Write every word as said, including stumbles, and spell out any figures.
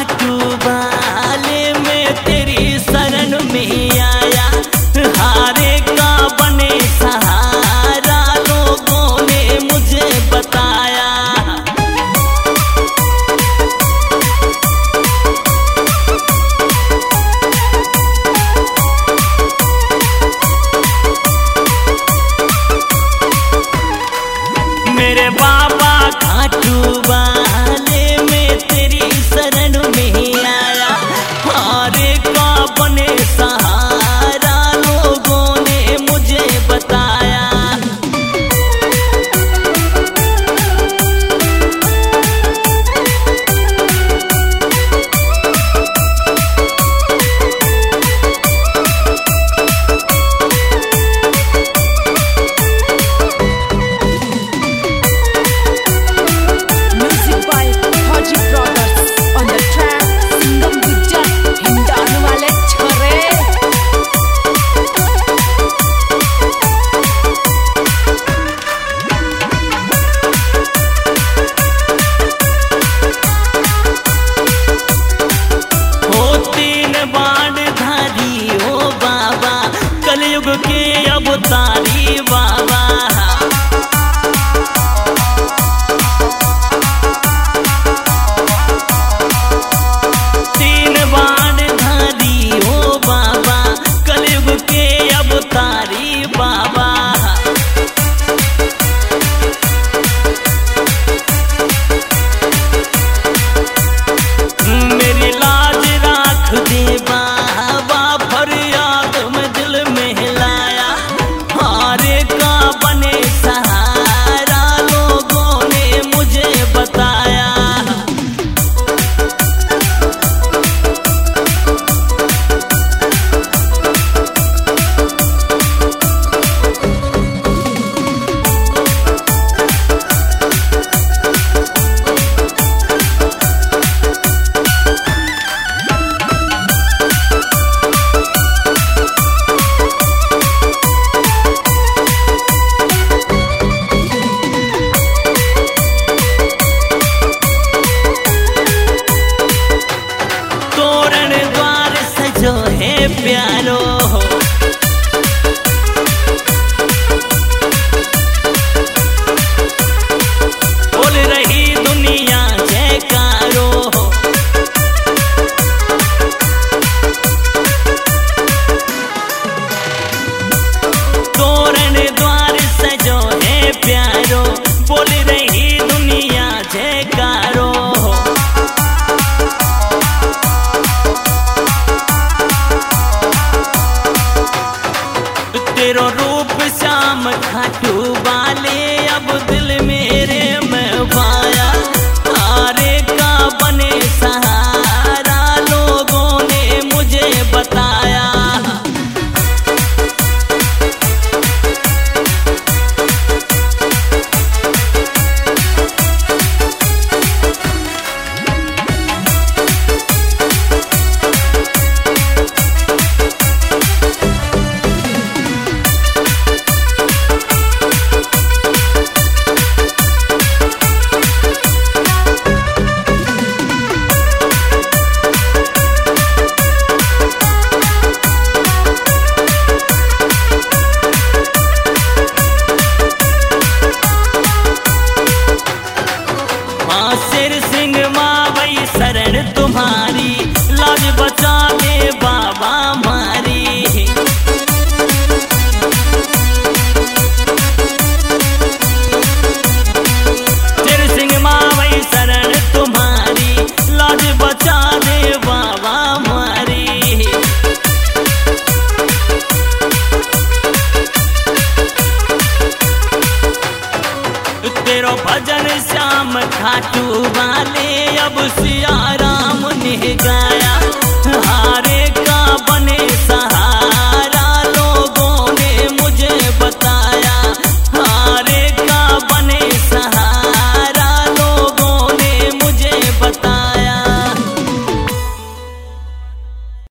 खाटू वाले में तेरी शरण में आया, हारे का बने सहारा लोगों ने मुझे बताया। मेरे बाबा खाटू वाले में तेरी शरण में आया, हारे का बने सहारा लोगों ने मुझे बताया। कलयुग के अवतारी बाबा, तीन बाण धारी हो बाबा, कलयुग के अवतारी बाबा। मेरी लाज राख दे बाबा, फरियाद में दिल में लाया, हारे का बने सहारा लोगों ने मुझे बताया। जो है प्यारो बोल रही दुनिया जयकारो, तोरण द्वार सजो है प्यारो, बोल रही दुनिया जयकारो। तेरो रूप श्याम खाटू वाले अब दिल मेरे में पाया, हारे का बने सहारा लोगों ने मुझे बताया। शेर सिंह माँ वही शरण तुम्हारी।